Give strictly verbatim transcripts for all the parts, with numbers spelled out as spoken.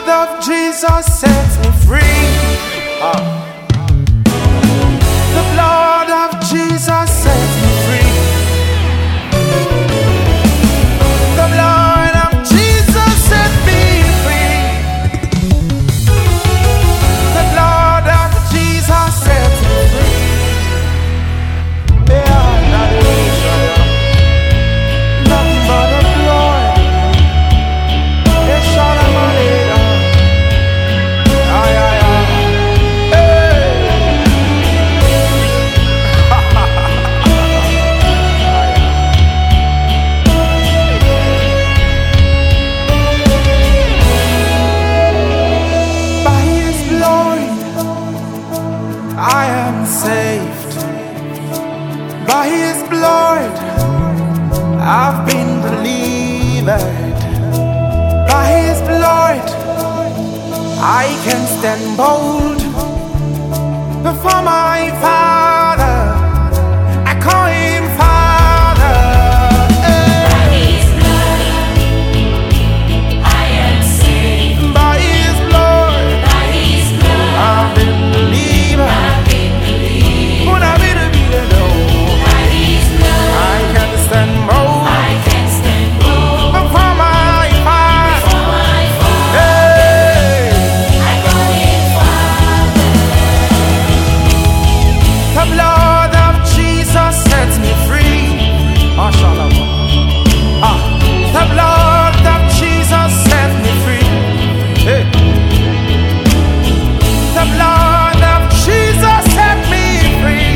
of Jesus sets me free. Ah. The blood of Jesus sets me free. The blood of Jesus set me free. The blood of Jesus sets me free. Yeah, that is nothing but the blood. It's shot on my head. Ay, ay, ay. By His blood, I am saved. By His blood, I've been delivered. By His blood, I can stand bold before my Father. I call Him Father. By His blood, I am saved. By His blood, By His blood, I've been delivered. I've been believed. When I be the below, By His blood, I can stand bold I can stand bold before my Father. before my Father. Hey, I call Him Father. the blood of Jesus sets me free. Mashallah. Ah, the blood of Jesus sets me free. Hey. The blood of Jesus set me free.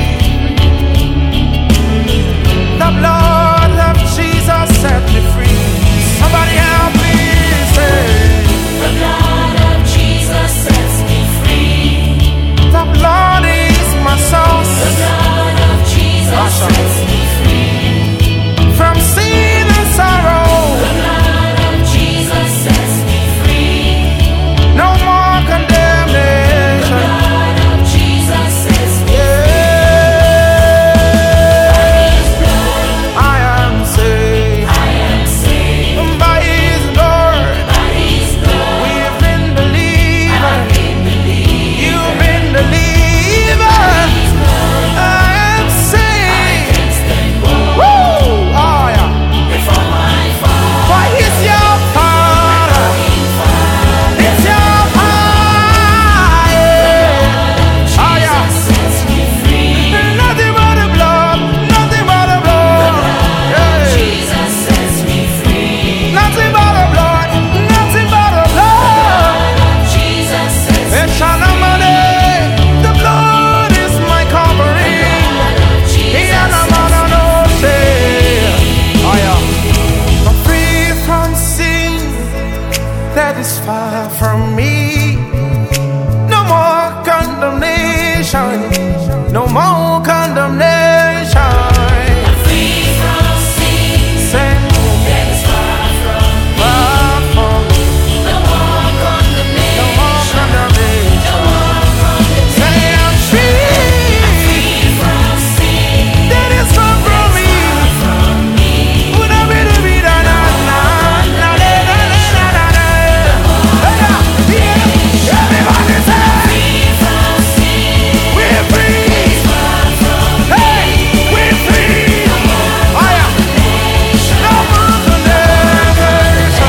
The blood of Jesus set me free. Somebody help me say, The blood of Jesus sets me free. the blood is my The source blood of Jesus sets me free. from sin and sorrow. The blood of Jesus sets me free. No more The condemnation. blood of Jesus sets me Yeah, His blood, I am saved I am saved. by His blood. By His blood, We've been delivered. I've been believed. You've been delivered. His blood, I am I saved. can stand bold Woo! Oh yeah. before my Father. For He's your Father. It's your Father. Yeah. Oh yeah. Jesus sets me free. Nothing but the blood. Nothing but the blood. Yeah. Jesus sets me free. Nothing but the blood. Nothing but the blood. Jesus sets me It's on the money. The blood is my covering. Jesus Yeah, no man on no say. Oh yeah. I'm free from sin that is far from me. No more condemnation. No more condemnation. free from sin Say that is far from me. far from me. No more No condemnation. more condemnation. No more condemnation. Say I'm free. Free from sin That is far from me. from me. Would I be the be da da da da da da da da da? Hey, yeah, everybody say Free from sin we're free. far from Hey, we're free. Oh yeah, no more condemnation.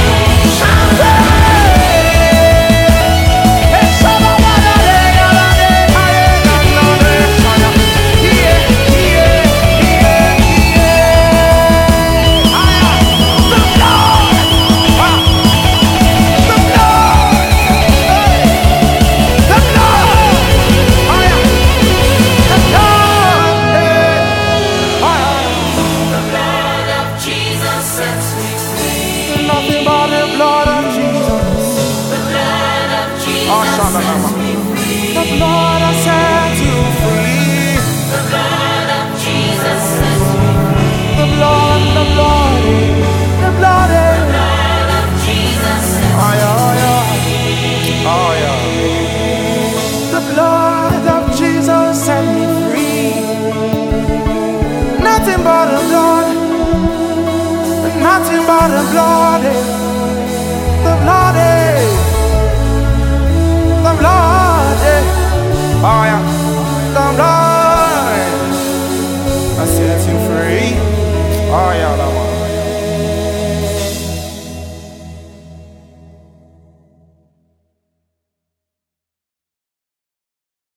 Hey, hey, somebody day, other day, I ain't got no nation. Yeah, yeah, yeah, yeah. Ah, yeah. The blood, ah, the blood, hey, the blood, ah, yeah, the blood, hey, ah, yeah. the blood of Jesus sets me free. Nothing but the blood of Jesus. The blood of Jesus Oh, shalom. sets me free. The blood has set you free. The blood of Jesus sets me The blood, the blood, the blood. The blood of Jesus sets Oh yeah, oh yeah, oh yeah. The blood of Jesus set me free. Nothing but the blood. Nothing but the blood. The blood. you free. Oh yeah, that one.